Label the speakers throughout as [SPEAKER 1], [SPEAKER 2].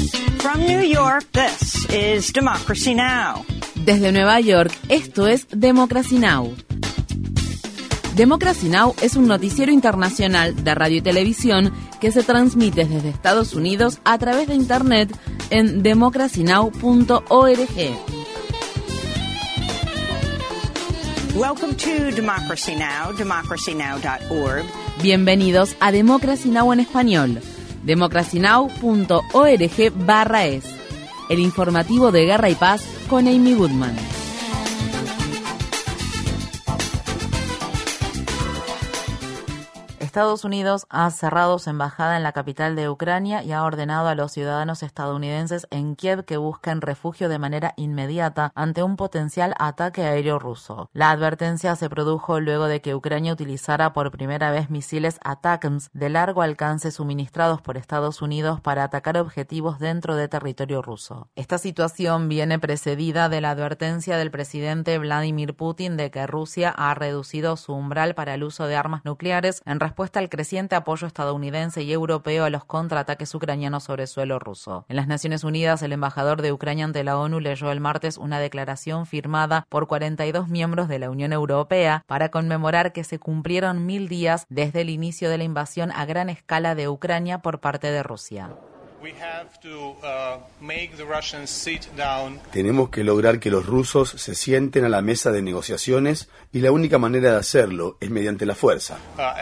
[SPEAKER 1] From New York, this is Democracy Now!
[SPEAKER 2] Desde Nueva York, esto es Democracy Now! Democracy Now! Es un noticiero internacional de radio y televisión que se transmite desde Estados Unidos a través de Internet en democracynow.org.
[SPEAKER 1] Welcome to Democracy Now!, democracynow.org.
[SPEAKER 2] Bienvenidos a Democracy Now! En español, democracynow.org/es. El informativo de Guerra y Paz con Amy Goodman. Estados Unidos ha cerrado su embajada en la capital de Ucrania y ha ordenado a los ciudadanos estadounidenses en Kiev que busquen refugio de manera inmediata ante un potencial ataque aéreo ruso. La advertencia se produjo luego de que Ucrania utilizara por primera vez misiles ATACMS de largo alcance suministrados por Estados Unidos para atacar objetivos dentro de territorio ruso. Esta situación viene precedida de la advertencia del presidente Vladimir Putin de que Rusia ha reducido su umbral para el uso de armas nucleares en respuesta al creciente apoyo estadounidense y europeo a los contraataques ucranianos sobre suelo ruso. En las Naciones Unidas, el embajador de Ucrania ante la ONU leyó el martes una declaración firmada por 42 miembros de la Unión Europea para conmemorar que se cumplieron 1000 días desde el inicio de la invasión a gran escala de Ucrania por parte de Rusia.
[SPEAKER 3] Tenemos que lograr que los rusos se sienten a la mesa de negociaciones y la única manera de hacerlo es mediante la fuerza.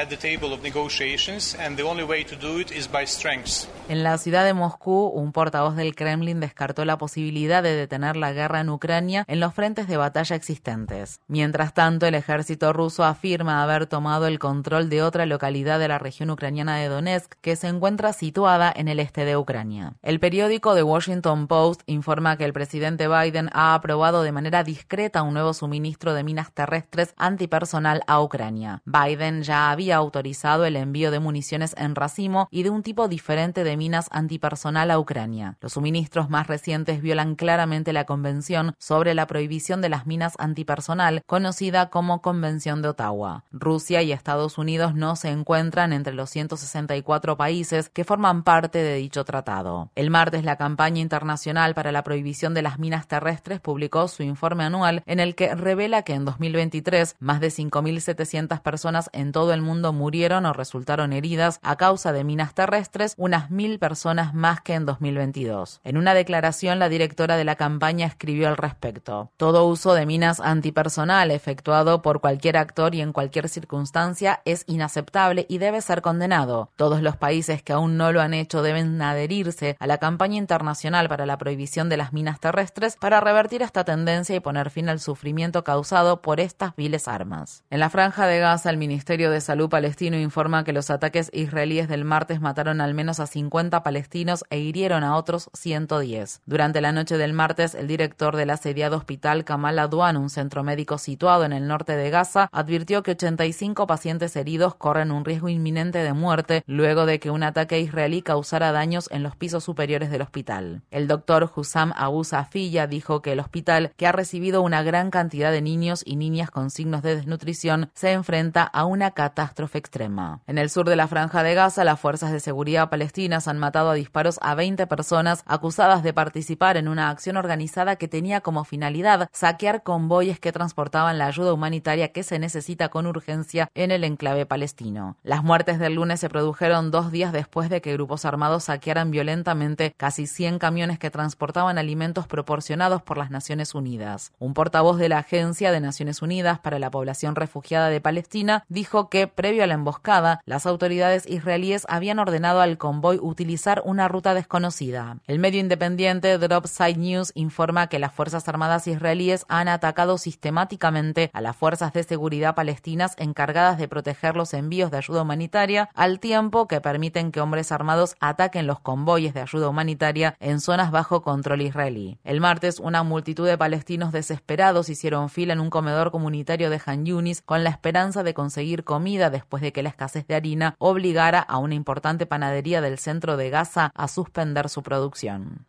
[SPEAKER 2] En la ciudad de Moscú, un portavoz del Kremlin descartó la posibilidad de detener la guerra en Ucrania en los frentes de batalla existentes. Mientras tanto, el ejército ruso afirma haber tomado el control de otra localidad de la región ucraniana de Donetsk, que se encuentra situada en el este de Ucrania. El periódico The Washington Post informa que el presidente Biden ha aprobado de manera discreta un nuevo suministro de minas terrestres antipersonal a Ucrania. Biden ya había autorizado el envío de municiones en racimo y de un tipo diferente de minas antipersonal a Ucrania. Los suministros más recientes violan claramente la Convención sobre la prohibición de las minas antipersonal, conocida como Convención de Ottawa. Rusia y Estados Unidos no se encuentran entre los 164 países que forman parte de dicho tratado. El martes, la campaña internacional para la prohibición de las minas terrestres publicó su informe anual en el que revela que en 2023 más de 5.700 personas en todo el mundo murieron o resultaron heridas a causa de minas terrestres, unas 1.000 personas más que en 2022. En una declaración, la directora de la campaña escribió al respecto: todo uso de minas antipersonal efectuado por cualquier actor y en cualquier circunstancia es inaceptable y debe ser condenado. Todos los países que aún no lo han hecho deben adherirse a la campaña internacional para la prohibición de las minas terrestres para revertir esta tendencia y poner fin al sufrimiento causado por estas viles armas. En la Franja de Gaza, el Ministerio de Salud palestino informa que los ataques israelíes del martes mataron al menos a 50 palestinos e hirieron a otros 110. Durante la noche del martes, el director del asediado hospital Kamal Adwan, un centro médico situado en el norte de Gaza, advirtió que 85 pacientes heridos corren un riesgo inminente de muerte luego de que un ataque israelí causara daños en los pisos superiores del hospital. El doctor Hussam Abu Safiya dijo que el hospital, que ha recibido una gran cantidad de niños y niñas con signos de desnutrición, se enfrenta a una catástrofe extrema. En el sur de la Franja de Gaza, las fuerzas de seguridad palestinas han matado a disparos a 20 personas acusadas de participar en una acción organizada que tenía como finalidad saquear convoyes que transportaban la ayuda humanitaria que se necesita con urgencia en el enclave palestino. Las muertes del lunes se produjeron 2 días después de que grupos armados saquearan violentamente casi 100 camiones que transportaban alimentos proporcionados por las Naciones Unidas. Un portavoz de la Agencia de Naciones Unidas para la Población Refugiada de Palestina dijo que, previo a la emboscada, las autoridades israelíes habían ordenado al convoy utilizar una ruta desconocida. El medio independiente Dropside News informa que las Fuerzas Armadas israelíes han atacado sistemáticamente a las fuerzas de seguridad palestinas encargadas de proteger los envíos de ayuda humanitaria, al tiempo que permiten que hombres armados ataquen los convoyes de ayuda humanitaria en zonas bajo control israelí. El martes, una multitud de palestinos desesperados hicieron fila en un comedor comunitario de Han Yunis con la esperanza de conseguir comida después de que la escasez de harina obligara a una importante panadería del centro de Gaza a suspender su producción.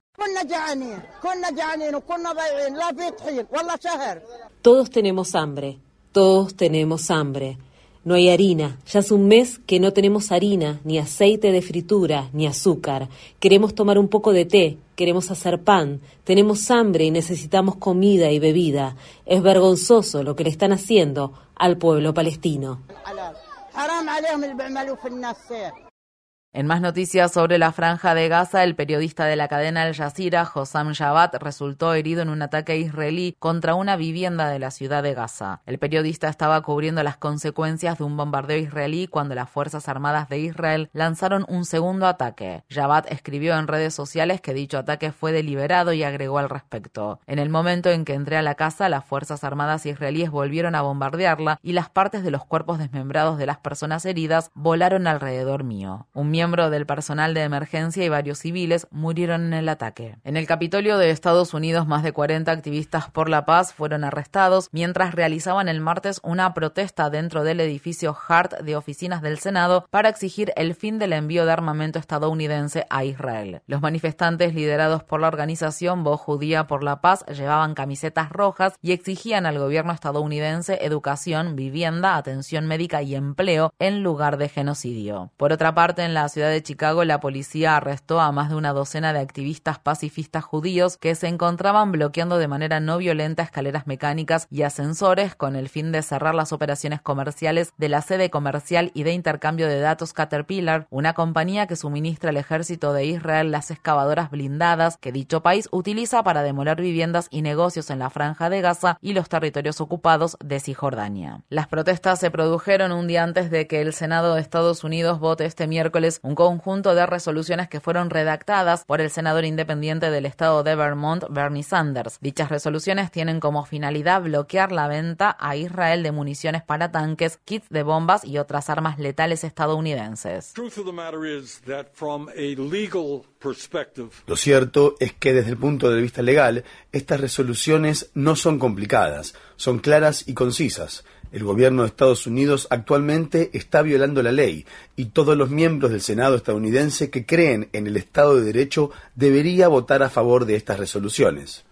[SPEAKER 4] Todos tenemos hambre, todos tenemos hambre. No hay harina. Ya hace un mes que no tenemos harina, ni aceite de fritura, ni azúcar. Queremos tomar un poco de té, queremos hacer pan. Tenemos hambre y necesitamos comida y bebida. Es vergonzoso lo que le están haciendo al pueblo palestino.
[SPEAKER 2] En más noticias sobre la Franja de Gaza, el periodista de la cadena Al Jazeera, Hossam Jabat, resultó herido en un ataque israelí contra una vivienda de la ciudad de Gaza. El periodista estaba cubriendo las consecuencias de un bombardeo israelí cuando las Fuerzas Armadas de Israel lanzaron un segundo ataque. Jabat escribió en redes sociales que dicho ataque fue deliberado y agregó al respecto: en el momento en que entré a la casa, las Fuerzas Armadas israelíes volvieron a bombardearla y las partes de los cuerpos desmembrados de las personas heridas volaron alrededor mío. Un miembro del personal de emergencia y varios civiles murieron en el ataque. En el Capitolio de Estados Unidos, más de 40 activistas por la paz fueron arrestados mientras realizaban el martes una protesta dentro del edificio Hart de oficinas del Senado para exigir el fin del envío de armamento estadounidense a Israel. Los manifestantes, liderados por la organización Voz Judía por la Paz, llevaban camisetas rojas y exigían al gobierno estadounidense educación, vivienda, atención médica y empleo en lugar de genocidio. Por otra parte, en la ciudad de Chicago, la policía arrestó a más de una docena de activistas pacifistas judíos que se encontraban bloqueando de manera no violenta escaleras mecánicas y ascensores con el fin de cerrar las operaciones comerciales de la sede comercial y de intercambio de datos Caterpillar, una compañía que suministra al ejército de Israel las excavadoras blindadas que dicho país utiliza para demoler viviendas y negocios en la Franja de Gaza y los territorios ocupados de Cisjordania. Las protestas se produjeron un día antes de que el Senado de Estados Unidos vote este miércoles un conjunto de resoluciones que fueron redactadas por el senador independiente del estado de Vermont, Bernie Sanders. Dichas resoluciones tienen como finalidad bloquear la venta a Israel de municiones para tanques, kits de bombas y otras armas letales estadounidenses.
[SPEAKER 3] Lo cierto es que desde el punto de vista legal, estas resoluciones no son complicadas, son claras y concisas. El gobierno de Estados Unidos actualmente está violando la ley y todos los miembros del Senado estadounidense que creen en el Estado de Derecho debería votar a favor de estas resoluciones.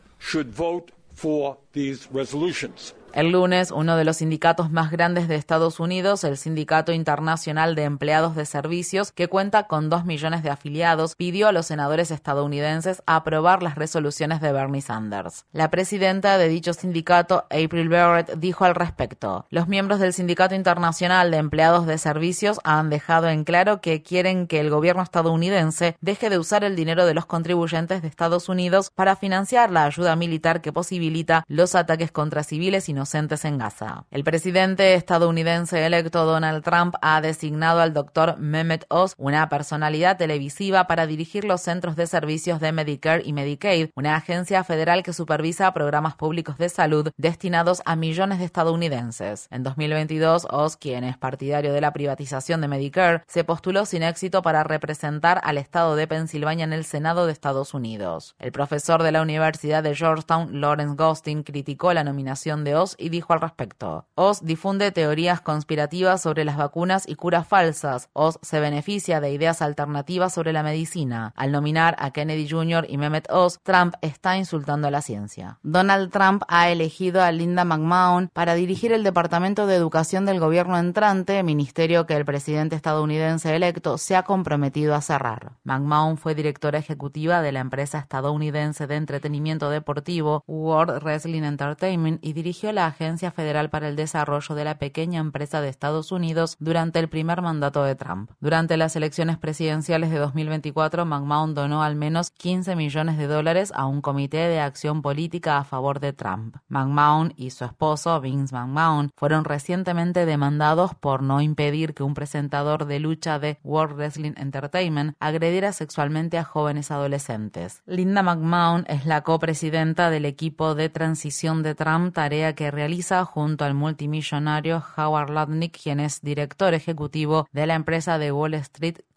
[SPEAKER 2] El lunes, uno de los sindicatos más grandes de Estados Unidos, el Sindicato Internacional de Empleados de Servicios, que cuenta con 2 millones de afiliados, pidió a los senadores estadounidenses aprobar las resoluciones de Bernie Sanders. La presidenta de dicho sindicato, April Barrett, dijo al respecto: los miembros del Sindicato Internacional de Empleados de Servicios han dejado en claro que quieren que el gobierno estadounidense deje de usar el dinero de los contribuyentes de Estados Unidos para financiar la ayuda militar que posibilita los ataques contra civiles inocentes en Gaza. El presidente estadounidense electo Donald Trump ha designado al doctor Mehmet Oz, una personalidad televisiva, para dirigir los centros de servicios de Medicare y Medicaid, una agencia federal que supervisa programas públicos de salud destinados a millones de estadounidenses. En 2022, Oz, quien es partidario de la privatización de Medicare, se postuló sin éxito para representar al estado de Pensilvania en el Senado de Estados Unidos. El profesor de la Universidad de Georgetown, Lawrence Gostin, criticó la nominación de Oz y dijo al respecto: Oz difunde teorías conspirativas sobre las vacunas y curas falsas. Oz se beneficia de ideas alternativas sobre la medicina. Al nominar a Kennedy Jr. y Mehmet Oz, Trump está insultando a la ciencia. Donald Trump ha elegido a Linda McMahon para dirigir el Departamento de Educación del gobierno entrante, ministerio que el presidente estadounidense electo se ha comprometido a cerrar. McMahon fue directora ejecutiva de la empresa estadounidense de entretenimiento deportivo World Wrestling Entertainment y dirigió la Agencia Federal para el Desarrollo de la Pequeña Empresa de Estados Unidos durante el primer mandato de Trump. Durante las elecciones presidenciales de 2024, McMahon donó al menos $15 millones a un comité de acción política a favor de Trump. McMahon y su esposo, Vince McMahon, fueron recientemente demandados por no impedir que un presentador de lucha de World Wrestling Entertainment agrediera sexualmente a jóvenes adolescentes. Linda McMahon es la copresidenta del equipo de transición de Trump, tarea que realiza junto al multimillonario Howard Lutnick, quien es director ejecutivo de la empresa de Wall Street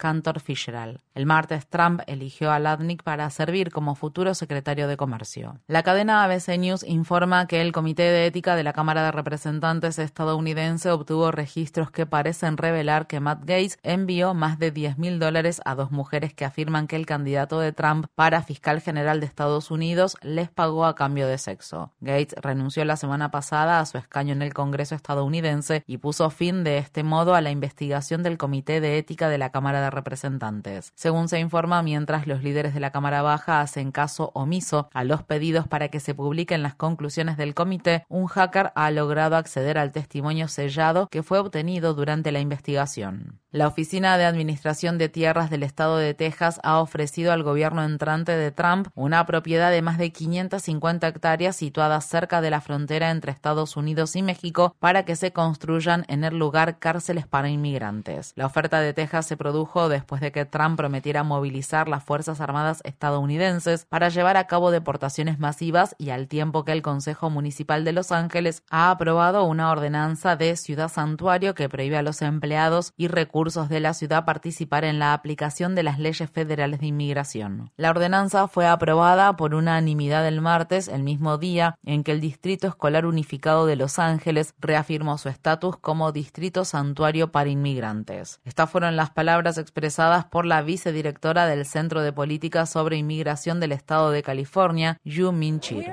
[SPEAKER 2] Cantor Fitzgerald. El martes, Trump eligió a Lutnick para servir como futuro secretario de Comercio. La cadena ABC News informa que el Comité de Ética de la Cámara de Representantes estadounidense obtuvo registros que parecen revelar que Matt Gaetz envió más de $10,000 a dos mujeres que afirman que el candidato de Trump para fiscal general de Estados Unidos les pagó a cambio de sexo. Gaetz renunció la semana pasada a su escaño en el Congreso estadounidense y puso fin de este modo a la investigación del Comité de Ética de la Cámara de Representantes. Según se informa, mientras los líderes de la Cámara Baja hacen caso omiso a los pedidos para que se publiquen las conclusiones del comité, un hacker ha logrado acceder al testimonio sellado que fue obtenido durante la investigación. La Oficina de Administración de Tierras del Estado de Texas ha ofrecido al gobierno entrante de Trump una propiedad de más de 550 hectáreas situada cerca de la frontera entre Estados Unidos y México para que se construyan en el lugar cárceles para inmigrantes. La oferta de Texas se produjo después de que Trump prometiera movilizar las Fuerzas Armadas estadounidenses para llevar a cabo deportaciones masivas y al tiempo que el Consejo Municipal de Los Ángeles ha aprobado una ordenanza de ciudad santuario que prohíbe a los empleados y recursos de la ciudad participar en la aplicación de las leyes federales de inmigración. La ordenanza fue aprobada por unanimidad el martes, el mismo día en que el Distrito Escolar Unificado de Los Ángeles reafirmó su estatus como Distrito Santuario para Inmigrantes. Estas fueron las palabras expresadas por la vicedirectora del Centro de Política sobre Inmigración del Estado de California, Yu Min-chir.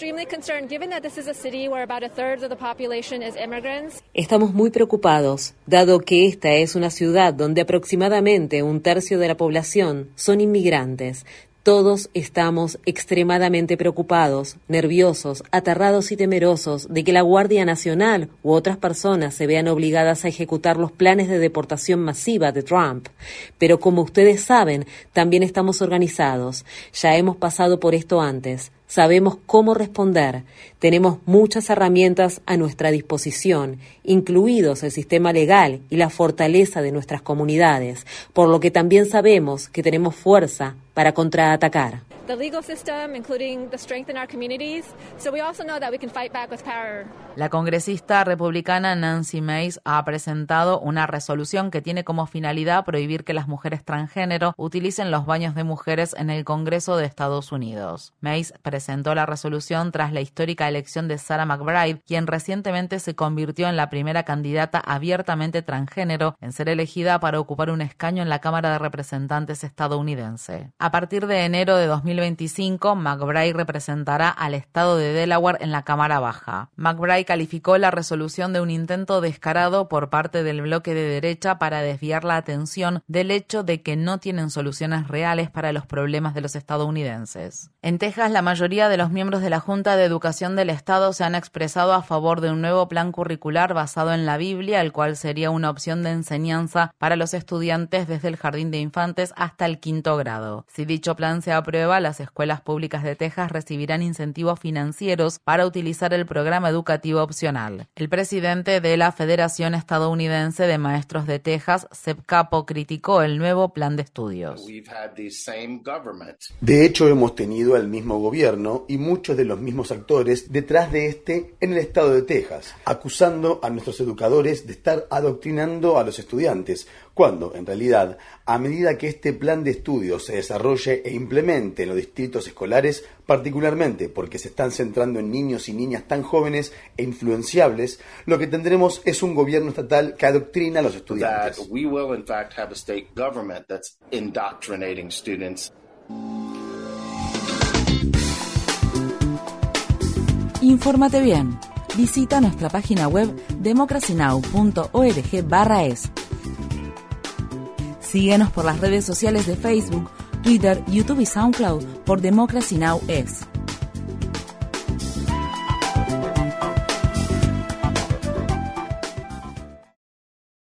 [SPEAKER 4] Estamos muy preocupados, dado que esta es una ciudad donde aproximadamente un tercio de la población son inmigrantes. Todos estamos extremadamente preocupados, nerviosos, aterrados y temerosos de que la Guardia Nacional u otras personas se vean obligadas a ejecutar los planes de deportación masiva de Trump. Pero como ustedes saben, también estamos organizados. Ya hemos pasado por esto antes. Sabemos cómo responder. Tenemos muchas herramientas a nuestra disposición, incluidos el sistema legal y la fortaleza de nuestras comunidades, por lo que también sabemos que tenemos fuerza para contraatacar.
[SPEAKER 2] La congresista republicana Nancy Mace ha presentado una resolución que tiene como finalidad prohibir que las mujeres transgénero utilicen los baños de mujeres en el Congreso de Estados Unidos. Mace presentó la resolución tras la histórica elección de Sarah McBride, quien recientemente se convirtió en la primera candidata abiertamente transgénero en ser elegida para ocupar un escaño en la Cámara de Representantes estadounidense. A partir de enero de 2025, McBride representará al estado de Delaware en la Cámara Baja. McBride calificó la resolución de un intento descarado por parte del bloque de derecha para desviar la atención del hecho de que no tienen soluciones reales para los problemas de los estadounidenses. En Texas, la mayoría de los miembros de la Junta de Educación del Estado se han expresado a favor de un nuevo plan curricular basado en la Biblia, el cual sería una opción de enseñanza para los estudiantes desde el jardín de infantes hasta el 5º grado. Si dicho plan se aprueba, las escuelas públicas de Texas recibirán incentivos financieros para utilizar el programa educativo opcional. El presidente de la Federación Estadounidense de Maestros de Texas, Seb Capo, criticó el nuevo plan de estudios.
[SPEAKER 3] De hecho, hemos tenido al mismo gobierno y muchos de los mismos actores detrás de este en el estado de Texas, acusando a nuestros educadores de estar adoctrinando a los estudiantes, cuando, en realidad, a medida que este plan de estudios se desarrolle e implemente en los distritos escolares, particularmente porque se están centrando en niños y niñas tan jóvenes e influenciables, lo que tendremos es un gobierno estatal que adoctrina a los estudiantes.
[SPEAKER 2] Infórmate bien. Visita nuestra página web democracynow.org/es. Síguenos por las redes sociales de Facebook, Twitter, YouTube y SoundCloud por Democracy Now! Es.